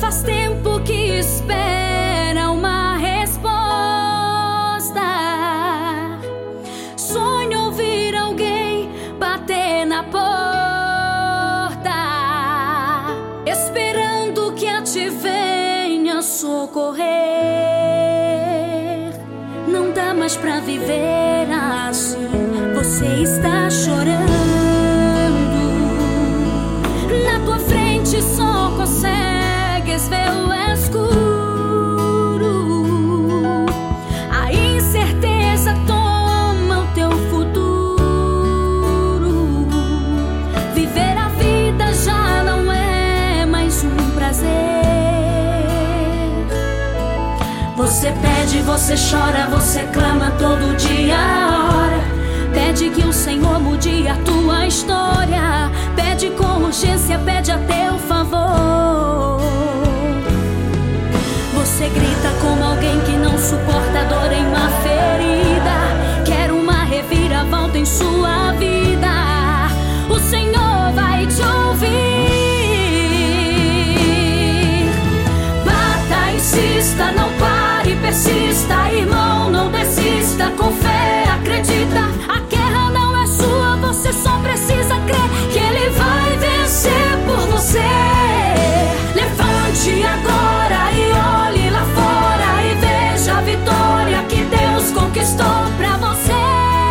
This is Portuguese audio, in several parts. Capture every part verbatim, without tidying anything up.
Faz tempo que espera uma resposta. Sonho ouvir alguém bater na porta, esperando que a ti venha socorrer. Não dá mais pra viver assim. Você está chorando. Na tua frente só consegues ver o escuro. A incerteza toma o teu futuro. Viver a vida já não é mais um prazer. Você pede, você chora, você clama todo dia, ora. Pede que o Senhor mude a tua história. Pede com urgência, pede a teu favor. Você grita como alguém que não suporta a dor em uma ferida. Quer uma reviravolta em sua vida. O Senhor vai te ouvir. Bata, insista, não pare, persista. Irmão, não desista, com fé, acredita. A guerra não é sua, você só precisa crer que Ele vai vencer por você. Levante agora e olhe lá fora e veja a vitória que Deus conquistou pra você.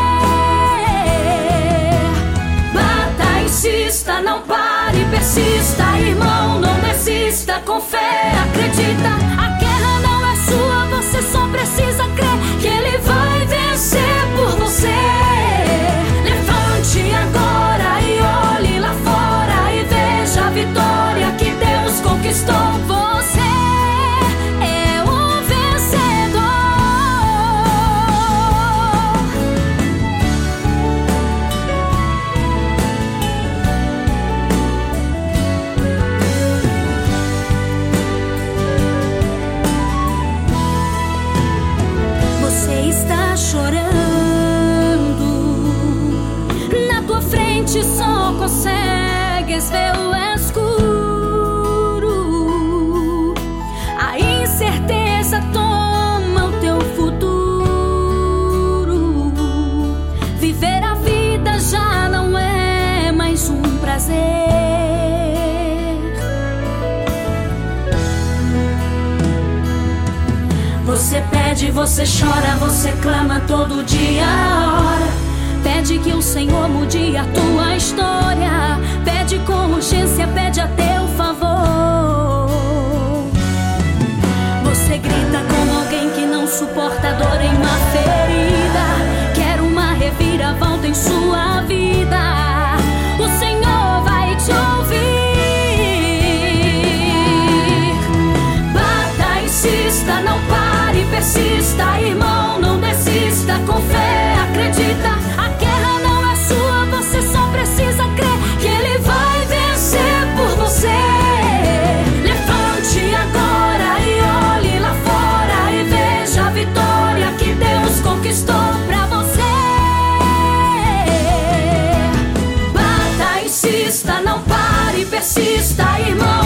Bata, insista, não pare, persista. Irmão, não desista, com fé, acredita. A guerra não é sua, você só precisa crer que Ele vai vencer por você. Levante agora e olhe lá fora e veja a vitória que Deus conquistou. Você é o vencedor. Você está chorando. Na tua frente só consegues ver o escuro. A incerteza toma o teu futuro. Viver a vida já não é mais um prazer. Você pede, você chora, você clama todo dia, ora. Pede que o Senhor mude a tua história. Pede com urgência, pede a teu favor. Você grita como alguém que não suporta a dor em uma ferida. Quer uma reviravolta em sua vida. O Senhor vai te ouvir. Bata, insista, não pare, persista. Irmão, não desista, com fé, acredita. A guerra não é sua, você só precisa crer que Ele vai vencer por você. Levante agora e olhe lá fora e veja a vitória que Deus conquistou pra você. Bata, insista, não pare, persista, irmão.